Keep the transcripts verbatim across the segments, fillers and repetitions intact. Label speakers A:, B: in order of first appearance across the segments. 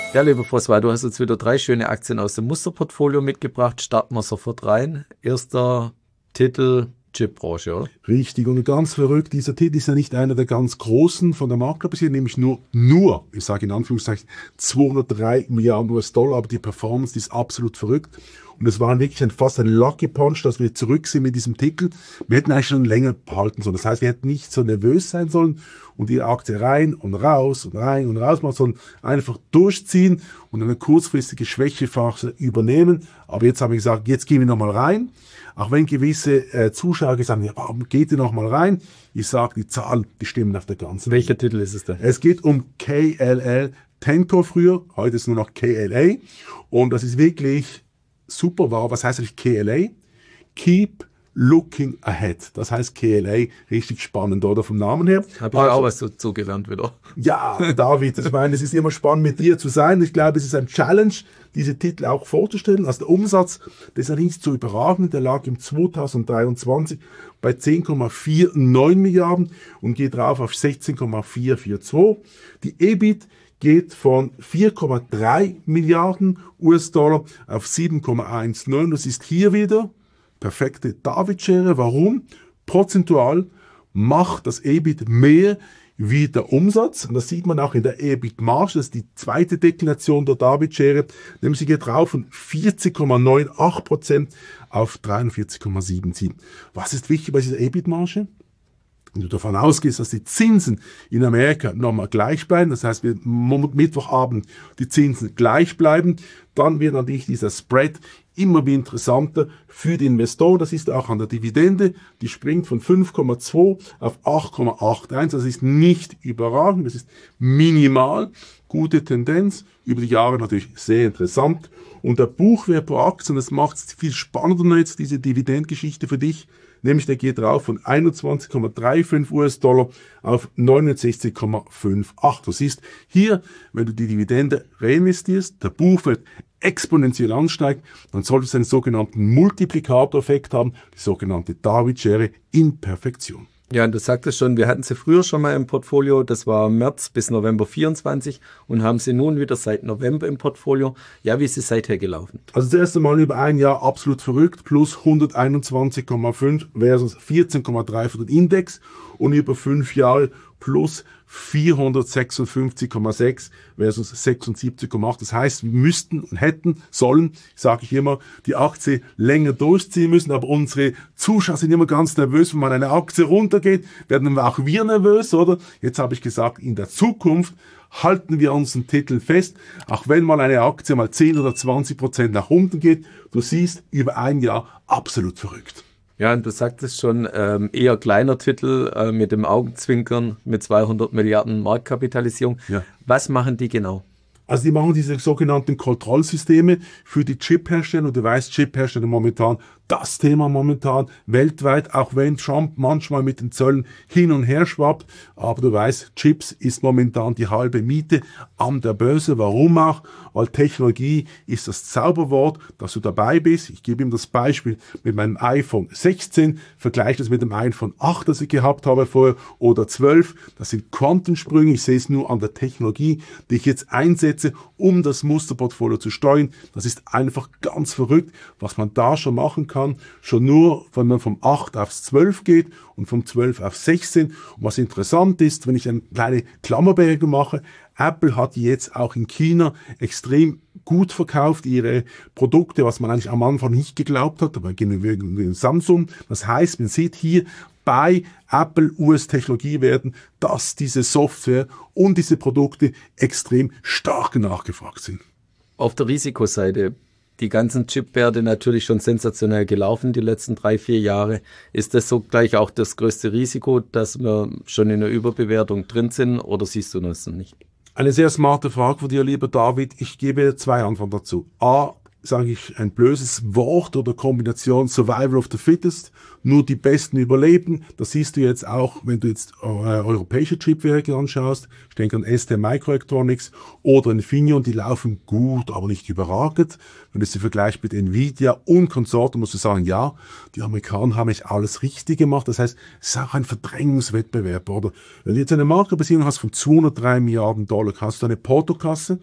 A: Ja, lieber François, du hast jetzt wieder drei schöne Aktien aus dem Musterportfolio mitgebracht. Starten wir sofort rein. Erster Titel, Chipbranche, oder?
B: Richtig, und ganz verrückt, dieser Titel ist ja nicht einer der ganz großen von der Marktkapitalisierung, nämlich nur, nur, ich sage in Anführungszeichen, zweihundertdrei Milliarden U S Dollar, aber die Performance, die ist absolut verrückt. Und es war wirklich ein, fast ein Lucky Punch, dass wir zurück sind mit diesem Titel. Wir hätten eigentlich schon länger behalten sollen. Das heißt, wir hätten nicht so nervös sein sollen und die Aktie rein und raus und rein und raus machen, sondern einfach durchziehen und eine kurzfristige Schwächephase übernehmen. Aber jetzt habe ich gesagt, jetzt gehen wir nochmal rein. Auch wenn gewisse äh, Zuschauer gesagt haben, ja, warum geht ihr nochmal rein? Ich sage, die Zahlen, die stimmen auf der ganzen
A: Welcher Welt. Titel ist es denn?
B: Es geht um K L L, Tenco früher, heute ist nur noch K L A. Und das ist wirklich super war. Was heißt eigentlich K L A? Keep Looking Ahead. Das heißt K L A, richtig spannend, oder? Vom Namen her.
A: Habe ich also auch was dazu gelernt wieder.
B: Ja, David, ich meine, es ist immer spannend, mit dir zu sein. Ich glaube, es ist ein Challenge, diese Titel auch vorzustellen. Also der Umsatz, das ist ja nicht so überragend. Der lag im zweitausenddreiundzwanzig bei zehn Komma neunundvierzig Milliarden und geht rauf auf sechzehn Komma vierhundertzweiundvierzig. Die E B I T geht von vier Komma drei Milliarden U S Dollar auf sieben Komma neunzehn. Das ist hier wieder perfekte David-Schere. Warum? Prozentual macht das E B I T mehr wie der Umsatz. Und das sieht man auch in der E B I T-Marge. Das ist die zweite Deklination der David-Schere. Nämlich sie geht rauf von vierzig Komma achtzig Prozent auf dreiundvierzig Komma siebenundsiebzig. Was ist wichtig bei dieser E B I T-Marge? Wenn du davon ausgehst, dass die Zinsen in Amerika nochmal gleich bleiben, das heißt, wir Mittwochabend die Zinsen gleich bleiben, dann wird natürlich dieser Spread immer wie interessanter für die Investoren. Das ist auch an der Dividende, die springt von fünf Komma zwei auf acht Komma einundachtzig. Das ist nicht überragend, das ist minimal. Gute Tendenz, über die Jahre natürlich sehr interessant. Und der Buchwert pro Aktie, und das macht es viel spannender jetzt, diese Dividendgeschichte für dich, nämlich der geht rauf von einundzwanzig Komma fünfunddreißig U S Dollar auf neunundsechzig Komma achtundfünfzig. Du siehst hier, wenn du die Dividende reinvestierst, der Buchwert exponentiell ansteigt, dann solltest du einen sogenannten Multiplikatoreffekt haben, die sogenannte David-Schere in Perfektion.
A: Ja, und du sagtest schon, wir hatten sie früher schon mal im Portfolio, das war März bis November vierundzwanzig und haben sie nun wieder seit November im Portfolio. Ja, wie ist es seither gelaufen?
B: Also das erste Mal über ein Jahr absolut verrückt, plus hunderteinundzwanzig Komma fünf versus vierzehn Komma drei für den Index und über fünf Jahre plus vierhundertsechsundfünfzig Komma sechs versus sechsundsiebzig Komma acht. Das heißt, wir müssten und hätten, sollen, sage ich immer, die Aktie länger durchziehen müssen. Aber unsere Zuschauer sind immer ganz nervös, wenn man eine Aktie runtergeht, werden auch wir nervös, oder? Jetzt habe ich gesagt, in der Zukunft halten wir unseren Titel fest, auch wenn mal eine Aktie mal zehn oder zwanzig Prozent nach unten geht. Du siehst, über ein Jahr absolut verrückt.
A: Ja, und du sagtest schon, ähm, eher kleiner Titel äh, mit dem Augenzwinkern mit zweihundert Milliarden Marktkapitalisierung.
B: Ja.
A: Was machen die genau?
B: Also die machen diese sogenannten Kontrollsysteme für die Chiphersteller. Und du weißt, Chiphersteller momentan, das Thema momentan weltweit, auch wenn Trump manchmal mit den Zöllen hin und her schwappt. Aber du weißt, Chips ist momentan die halbe Miete an der Börse. Warum auch? Weil Technologie ist das Zauberwort, dass du dabei bist. Ich gebe ihm das Beispiel mit meinem iPhone sechzehn, vergleiche das mit dem iPhone acht, das ich gehabt habe vorher, oder zwölf. Das sind Quantensprünge. Ich sehe es nur an der Technologie, die ich jetzt einsetze, um das Musterportfolio zu steuern. Das ist einfach ganz verrückt, was man da schon machen kann. Schon nur, wenn man vom acht aufs zwölf geht und vom zwölf auf sechzehn. Und was interessant ist, wenn ich eine kleine Klammerbemerkung mache, Apple hat jetzt auch in China extrem gut verkauft, ihre Produkte, was man eigentlich am Anfang nicht geglaubt hat, aber gegen Samsung. Das heißt, man sieht hier bei Apple U S-Technologiewerten, dass diese Software und diese Produkte extrem stark nachgefragt sind.
A: Auf der Risikoseite, die ganzen Chipwerte natürlich schon sensationell gelaufen die letzten drei, vier Jahre. Ist das so gleich auch das größte Risiko, dass wir schon in der Überbewertung drin sind, oder siehst du das nicht?
B: Eine sehr smarte Frage von dir, lieber David. Ich gebe zwei Antworten dazu. A, sage ich ein böses Wort oder Kombination Survival of the Fittest. Nur die Besten überleben. Das siehst du jetzt auch, wenn du jetzt äh, europäische Chipwerke anschaust. Ich denke an S T Microelectronics oder Infineon, die laufen gut, aber nicht überragend. Wenn du sie vergleichst mit Nvidia und Konsorten, musst du sagen, ja, die Amerikaner haben echt alles richtig gemacht. Das heißt, es ist auch ein Verdrängungswettbewerb, oder? Wenn du jetzt eine Marktbesicherung hast von zweihundertdrei Milliarden Dollar, hast du eine Portokasse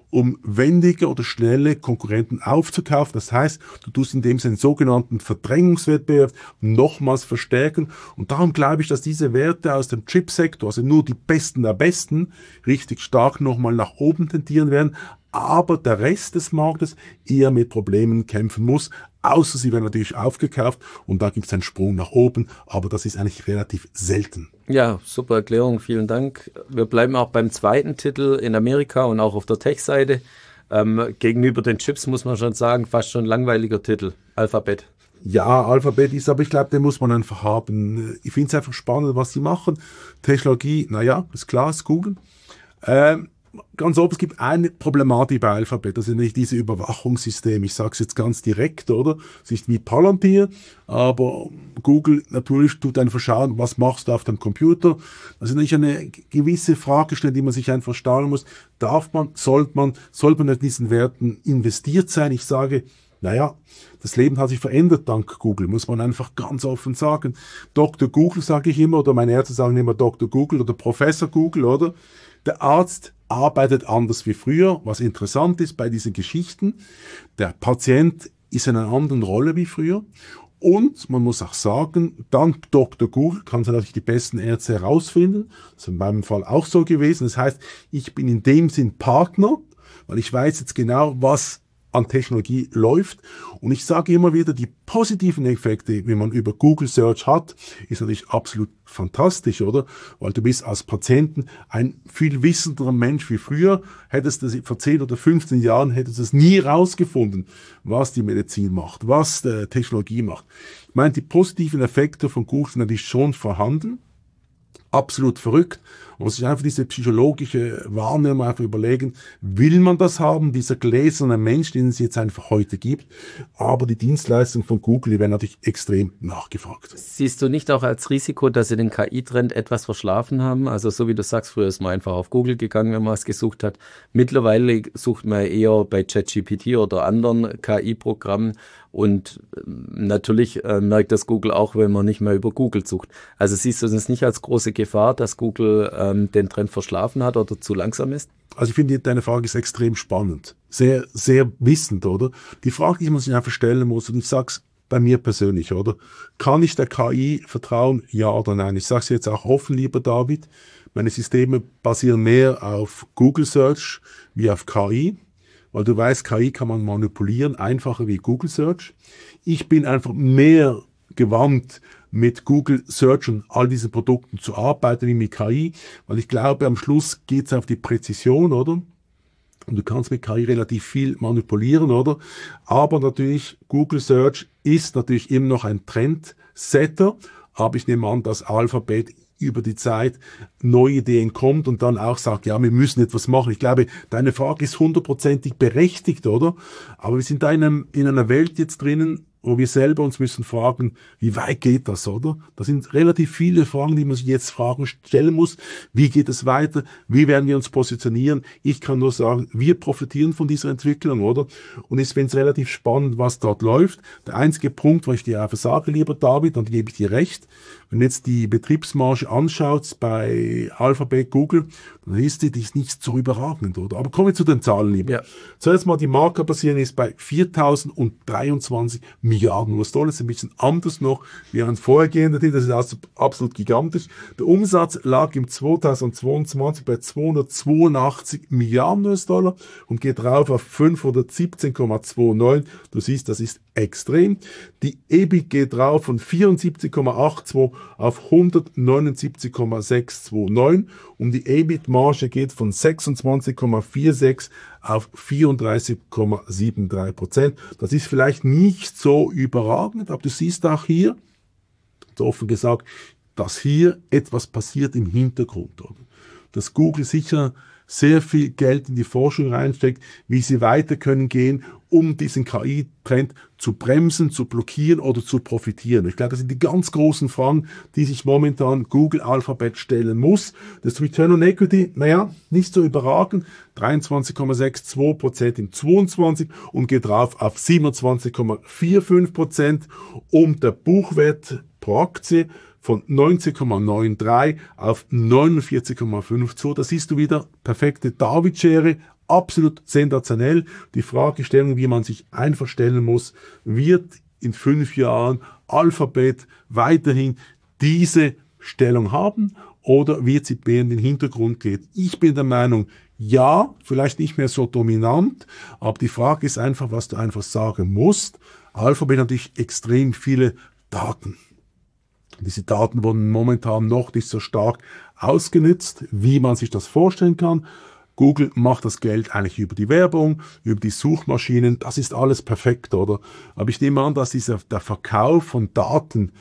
B: um wendige oder schnelle Konkurrenten aufzukaufen. Das heißt, du tust in dem Sinne einen sogenannten Verdrängungswettbewerb nochmals verstärken. Und darum glaube ich, dass diese Werte aus dem Chipsektor, also nur die Besten der Besten, richtig stark nochmal nach oben tendieren werden. Aber der Rest des Marktes eher mit Problemen kämpfen muss, außer sie werden natürlich aufgekauft und da gibt es einen Sprung nach oben, aber das ist eigentlich relativ selten.
A: Ja, super Erklärung, vielen Dank. Wir bleiben auch beim zweiten Titel in Amerika und auch auf der Tech-Seite. Ähm, gegenüber den Chips muss man schon sagen, fast schon ein langweiliger Titel, Alphabet.
B: Ja, Alphabet ist, aber ich glaube, den muss man einfach haben. Ich finde es einfach spannend, was die machen. Technologie, naja, ist klar, ist Google. Ähm, Ganz oben, es gibt eine Problematik bei Alphabet, das ist nicht diese Überwachungssystem. Ich sage es jetzt ganz direkt, oder? Es ist wie Palantir, aber Google natürlich tut einfach schauen, was machst du auf deinem Computer. Das ist nicht eine gewisse Fragestellung, die man sich einfach stellen muss. Darf man, sollte man, sollte man in diesen Werten investiert sein? Ich sage, naja, das Leben hat sich verändert dank Google, muss man einfach ganz offen sagen. Doktor Google sage ich immer, oder meine Ärzte sagen immer Doktor Google oder Professor Google, oder? Der Arzt arbeitet anders wie früher, was interessant ist bei diesen Geschichten. Der Patient ist in einer anderen Rolle wie früher. Und man muss auch sagen, dank Doktor Google kann sie natürlich die besten Ärzte herausfinden. Das ist in meinem Fall auch so gewesen. Das heißt, ich bin in dem Sinn Partner, weil ich weiß jetzt genau, was an Technologie läuft. Und ich sage immer wieder, die positiven Effekte, wie man über Google Search hat, ist natürlich absolut fantastisch, oder? Weil du bist als Patienten ein viel wissenderer Mensch wie früher. Hättest du vor zehn oder fünfzehn Jahren, hättest du es nie rausgefunden, was die Medizin macht, was die Technologie macht. Ich meine, die positiven Effekte von Google sind natürlich schon vorhanden. Absolut verrückt. Man muss sich einfach diese psychologische Wahrnehmung einfach überlegen, will man das haben, dieser gläserne Mensch, den es jetzt einfach heute gibt. Aber die Dienstleistungen von Google, die werden natürlich extrem nachgefragt.
A: Siehst du nicht auch als Risiko, dass sie den K I-Trend etwas verschlafen haben? Also so wie du sagst, früher ist man einfach auf Google gegangen, wenn man was gesucht hat. Mittlerweile sucht man eher bei ChatGPT oder anderen K I-Programmen. Und natürlich äh, merkt das Google auch, wenn man nicht mehr über Google sucht. Also siehst du das nicht als große Gefahr, dass Google ähm, den Trend verschlafen hat oder zu langsam ist?
B: Also ich finde, deine Frage ist extrem spannend. Sehr, sehr wissend, oder? Die Frage, die man sich einfach stellen muss, und ich sage es bei mir persönlich, oder? Kann ich der K I vertrauen? Ja oder nein? Ich sage es jetzt auch offen, lieber David. Meine Systeme basieren mehr auf Google Search wie auf K I. Weil du weißt, K I kann man manipulieren, einfacher wie Google Search. Ich bin einfach mehr gewandt, mit Google Search und all diesen Produkten zu arbeiten wie mit K I, weil ich glaube, am Schluss geht es auf die Präzision, oder? Und du kannst mit K I relativ viel manipulieren, oder? Aber natürlich, Google Search ist natürlich immer noch ein Trendsetter, aber ich nehme an, dass Alphabet über die Zeit neue Ideen kommt und dann auch sagt, ja, wir müssen etwas machen. Ich glaube, deine Frage ist hundertprozentig berechtigt, oder? Aber wir sind da in, einem, in einer Welt jetzt drinnen, wo wir selber uns müssen fragen, wie weit geht das, oder? Das sind relativ viele Fragen, die man sich jetzt Fragen stellen muss. Wie geht es weiter? Wie werden wir uns positionieren? Ich kann nur sagen, wir profitieren von dieser Entwicklung, oder? Und ich finde es relativ spannend, was dort läuft. Der einzige Punkt, wo ich dir einfach sage, lieber David, und da gebe ich dir recht, wenn du jetzt die Betriebsmarge anschaut bei Alphabet, Google, dann ist die, die ist nicht so überragend, oder? Aber kommen wir zu den Zahlen, lieber. Ja. Zuerst mal, die Marktkapitalisierung ist bei viertausenddreiundzwanzig Milliarden U S-Dollar. Das ist ein bisschen anders noch wie ein vorhergehender Titel. Das ist also absolut gigantisch. Der Umsatz lag im zweitausendzweiundzwanzig bei zweihundertzweiundachtzig Milliarden U S-Dollar und geht rauf auf fünfhundertsiebzehn Komma neunundzwanzig. Du siehst, das ist extrem. Die E B I T geht rauf von vierundsiebzig Komma zweiundachtzig auf hundertneunundsiebzig Komma sechshundertneunundzwanzig und die E B I T-Marge geht von sechsundzwanzig Komma sechsundvierzig auf vierunddreißig Komma dreiundsiebzig Prozent. Das ist vielleicht nicht so überragend, aber du siehst auch hier, offen gesagt, dass hier etwas passiert im Hintergrund. Oder? Dass Google sicher sehr viel Geld in die Forschung reinsteckt, wie sie weiter können gehen, um diesen K I-Trend zu bremsen, zu blockieren oder zu profitieren. Ich glaube, das sind die ganz großen Fragen, die sich momentan Google Alphabet stellen muss. Das Return on Equity, naja, nicht so überragend, dreiundzwanzig Komma zweiundsechzig Prozent im zweiundzwanzig und geht rauf auf siebenundzwanzig Komma fünfundvierzig Prozent und der Buchwert pro Aktie von neunzehn Komma dreiundneunzig auf neunundvierzig Komma zweiundfünfzig. Da siehst du wieder perfekte David-Schere, absolut sensationell. Die Fragestellung, wie man sich einfach stellen muss, wird in fünf Jahren Alphabet weiterhin diese Stellung haben oder wird sie mehr in den Hintergrund gehen? Ich bin der Meinung, ja, vielleicht nicht mehr so dominant, aber die Frage ist einfach, was du einfach sagen musst. Alphabet hat natürlich extrem viele Daten. Diese Daten wurden momentan noch nicht so stark ausgenutzt, wie man sich das vorstellen kann. Google macht das Geld eigentlich über die Werbung, über die Suchmaschinen, das ist alles perfekt, oder? Aber ich nehme an, dass dieser, der Verkauf von Daten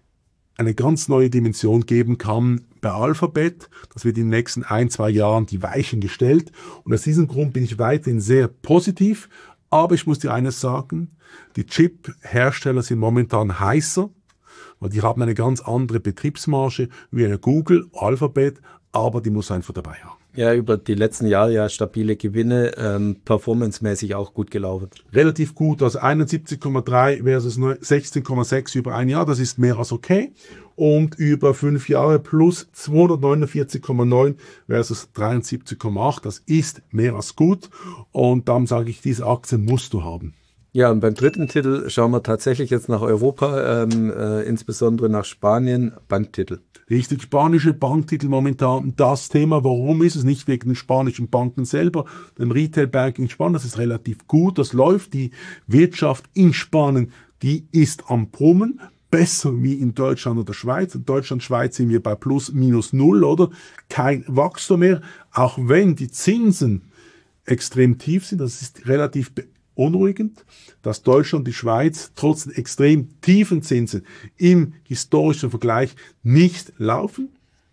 B: eine ganz neue Dimension geben kann bei Alphabet. Das wird in den nächsten ein, zwei Jahren die Weichen gestellt. Und aus diesem Grund bin ich weiterhin sehr positiv. Aber ich muss dir eines sagen, die Chip-Hersteller sind momentan heißer, weil die haben eine ganz andere Betriebsmarge wie eine Google, Alphabet, aber die muss einfach dabei haben.
A: Ja, über die letzten Jahre ja stabile Gewinne, ähm, performancemäßig auch gut gelaufen.
B: Relativ gut, also einundsiebzig Komma drei versus sechzehn Komma sechs über ein Jahr, das ist mehr als okay. Und über fünf Jahre plus zweihundertneunundvierzig Komma neun versus dreiundsiebzig Komma acht, das ist mehr als gut. Und dann sage ich, diese Aktie musst du haben.
A: Ja, und beim dritten Titel schauen wir tatsächlich jetzt nach Europa, ähm, äh, insbesondere nach Spanien, Banktitel.
B: Richtig, spanische Banktitel momentan das Thema. Warum ist es nicht wegen den spanischen Banken selber? Dem Retail Banking in Spanien, das ist relativ gut, das läuft. Die Wirtschaft in Spanien, die ist am Brummen. Besser wie in Deutschland oder Schweiz. In Deutschland, Schweiz sind wir bei plus, minus null, oder? Kein Wachstum mehr. Auch wenn die Zinsen extrem tief sind, das ist relativ beunruhigend, dass Deutschland und die Schweiz trotz extrem tiefen Zinsen im historischen Vergleich nicht laufen.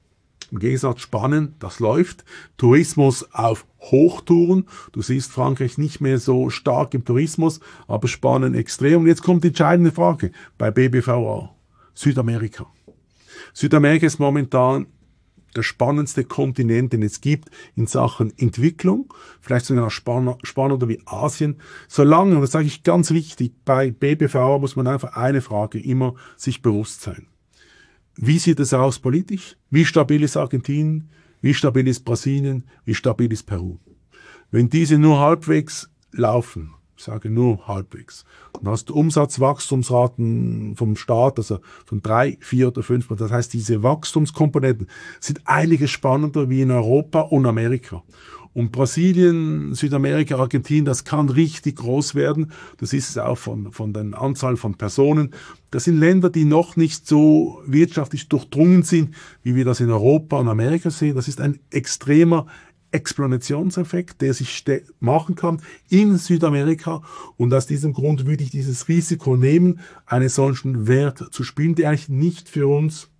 B: Im Gegensatz Spanien, das läuft. Tourismus auf Hochtouren. Du siehst Frankreich nicht mehr so stark im Tourismus, aber Spanien extrem. Und jetzt kommt die entscheidende Frage bei B B V A. Südamerika. Südamerika ist momentan der spannendste Kontinent, den es gibt in Sachen Entwicklung, vielleicht sogar spannender wie Asien. Solange, und das sage ich ganz wichtig, bei B B V A muss man einfach eine Frage immer sich bewusst sein. Wie sieht es aus politisch? Wie stabil ist Argentinien? Wie stabil ist Brasilien? Wie stabil ist Peru? Wenn diese nur halbwegs laufen, ich sage nur halbwegs, dann hast du Umsatzwachstumsraten vom Staat, also von drei, vier oder fünf. Das heißt, diese Wachstumskomponenten sind einiges spannender wie in Europa und Amerika. Und Brasilien, Südamerika, Argentinien, das kann richtig groß werden. Das ist es auch von, von der Anzahl von Personen. Das sind Länder, die noch nicht so wirtschaftlich durchdrungen sind, wie wir das in Europa und Amerika sehen. Das ist ein extremer Exponentionseffekt, der sich machen kann in Südamerika. Und aus diesem Grund würde ich dieses Risiko nehmen, einen solchen Wert zu spielen, der eigentlich nicht für uns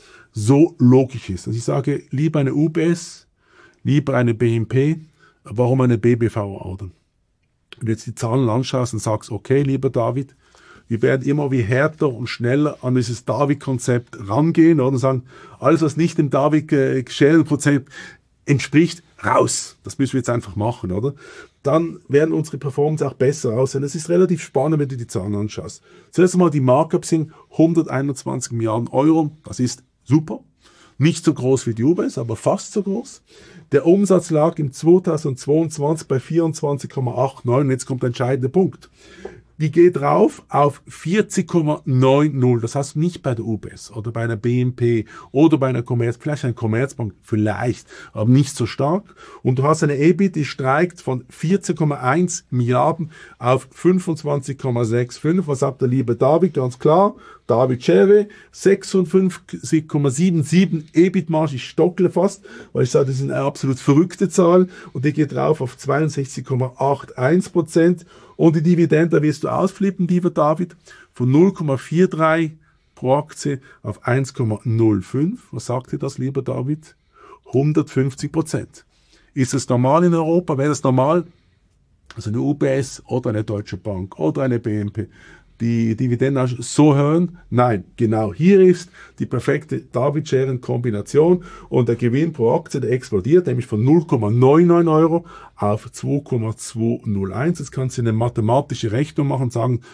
B: so logisch ist. Also ich sage, lieber eine U B S, lieber eine B M P, warum eine B B V A, oder? Wenn du jetzt die Zahlen anschaust und sagst, okay, lieber David, wir werden immer wie härter und schneller an dieses David-Konzept rangehen, oder? Und sagen, alles, was nicht dem David-Schellen-Konzept entspricht, raus. Das müssen wir jetzt einfach machen, oder? Dann werden unsere Performance auch besser aussehen. Das ist relativ spannend, wenn du die Zahlen anschaust. Zuerst einmal, die Markups sind hunderteinundzwanzig Milliarden Euro. Das ist super. Nicht so groß wie die U B S, aber fast so groß. Der Umsatz lag im zweitausendzweiundzwanzig bei vierundzwanzig Komma neunundachtzig. Jetzt kommt der entscheidende Punkt. Die geht rauf auf vierzig Komma neunzig. Das heißt nicht bei der U B S oder bei einer B M P oder bei einer Commerz, vielleicht eine Commerzbank, vielleicht, aber nicht so stark. Und du hast eine E B I T, die steigt von vierzehn Komma eins Milliarden auf fünfundzwanzig Komma fünfundsechzig. Was sagt der liebe David? Ganz klar. David Schere, sechsundfünfzig Komma siebenundsiebzig E B I T-Marge. Ich stockle fast, weil ich sage, das ist eine absolut verrückte Zahl. Und die geht rauf auf zweiundsechzig Komma einundachtzig Prozent. Und die Dividende wirst du ausflippen, lieber David, von null Komma dreiundvierzig pro Aktie auf eins Komma null fünf. Was sagt dir das, lieber David? hundertfünfzig Prozent. Ist es normal in Europa? Wäre das normal? Also eine U B S oder eine Deutsche Bank oder eine B M P, die Dividenden so hören? Nein, genau hier ist die perfekte David-Scheren-Kombination und der Gewinn pro Aktie, der explodiert, nämlich von null Komma neunundneunzig Euro auf zwei Komma zweihunderteins. Jetzt kannst du eine mathematische Rechnung machen und sagen,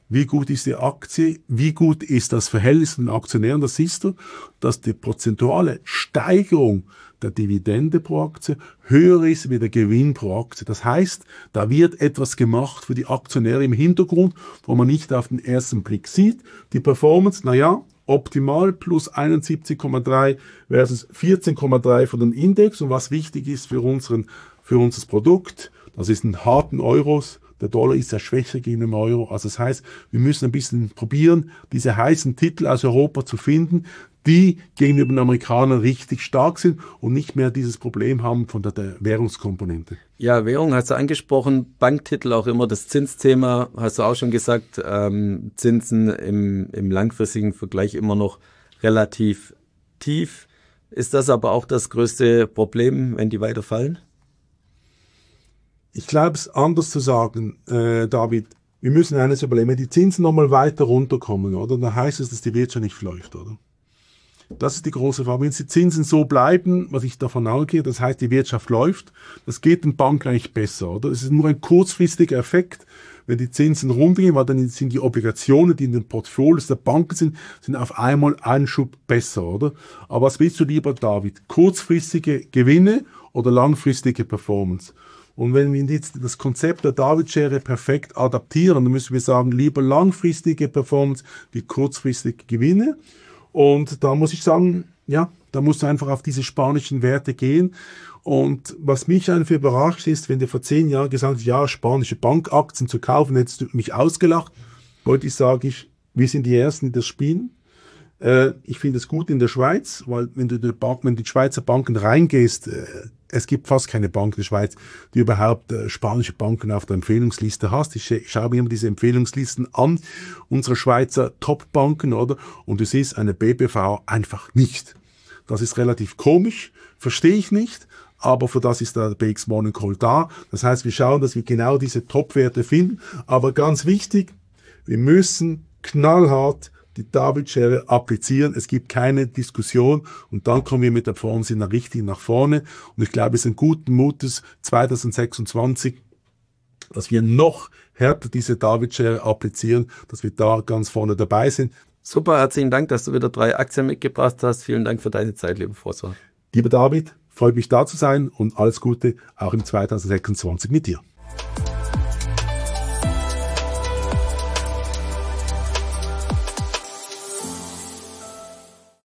B: wie gut ist die Aktie, wie gut ist das Verhältnis von den Aktionären. Da siehst du, dass die prozentuale Steigerung der Dividende pro Aktie höher ist wie der Gewinn pro Aktie. Das heißt, da wird etwas gemacht für die Aktionäre im Hintergrund, wo man nicht auf den ersten Blick sieht. Die Performance, naja, optimal plus einundsiebzig Komma drei versus vierzehn Komma drei von den Index. Und was wichtig ist für, unseren, für unser Produkt, das ist in harten Euros. Der Dollar ist ja schwächer gegen den Euro. Also das heißt, wir müssen ein bisschen probieren, diese heißen Titel aus Europa zu finden, die gegenüber den Amerikanern richtig stark sind und nicht mehr dieses Problem haben von der, der Währungskomponente.
A: Ja, Währung hast du angesprochen, Banktitel auch immer das Zinsthema, hast du auch schon gesagt, ähm, Zinsen im, im langfristigen Vergleich immer noch relativ tief. Ist das aber auch das größte Problem, wenn die weiter fallen?
B: Ich glaube, es anders zu sagen, äh, David, wir müssen eines überlegen, wenn die Zinsen nochmal weiter runterkommen, oder, dann heißt es, dass die Wirtschaft nicht läuft, oder? Das ist die große Frage. Wenn die Zinsen so bleiben, was ich davon ausgehe, das heißt, die Wirtschaft läuft, das geht den Banken eigentlich besser, oder? Es ist nur ein kurzfristiger Effekt, wenn die Zinsen runtergehen, weil dann sind die Obligationen, die in den Portfolios der Banken sind, sind auf einmal einen Schub besser, oder? Aber was willst du lieber, David? Kurzfristige Gewinne oder langfristige Performance? Und wenn wir jetzt das Konzept der David-Schere perfekt adaptieren, dann müssen wir sagen, lieber langfristige Performance wie kurzfristige Gewinne. Und da muss ich sagen, ja, da musst du einfach auf diese spanischen Werte gehen. Und was mich einfach überrascht ist, wenn du vor zehn Jahren gesagt hast, ja, spanische Bankaktien zu kaufen, hättest du mich ausgelacht. Heute sage ich, wir sind die Ersten, die das spielen. Äh, ich finde es gut in der Schweiz, weil wenn du in die, Bank, wenn du in die Schweizer Banken reingehst, äh, es gibt fast keine Bank in der Schweiz, die überhaupt äh, spanische Banken auf der Empfehlungsliste hast. Ich, ich schaue mir immer diese Empfehlungslisten an, unsere Schweizer Top-Banken, oder? Und du siehst eine B B V einfach nicht. Das ist relativ komisch, verstehe ich nicht, aber für das ist der B X Morning Call da. Das heißt, wir schauen, dass wir genau diese Top-Werte finden. Aber ganz wichtig, wir müssen knallhart die David-Schere applizieren. Es gibt keine Diskussion und dann kommen wir mit der Performance in der Richtung nach vorne. Und ich glaube, es ist ein guten Mutes zwanzig sechsundzwanzig, dass wir noch härter diese David-Schere applizieren, dass wir da ganz vorne dabei sind.
A: Super, herzlichen Dank, dass du wieder drei Aktien mitgebracht hast. Vielen Dank für deine Zeit, lieber Professor.
B: Lieber David, freut mich da zu sein und alles Gute auch im zwanzig sechsundzwanzig mit dir.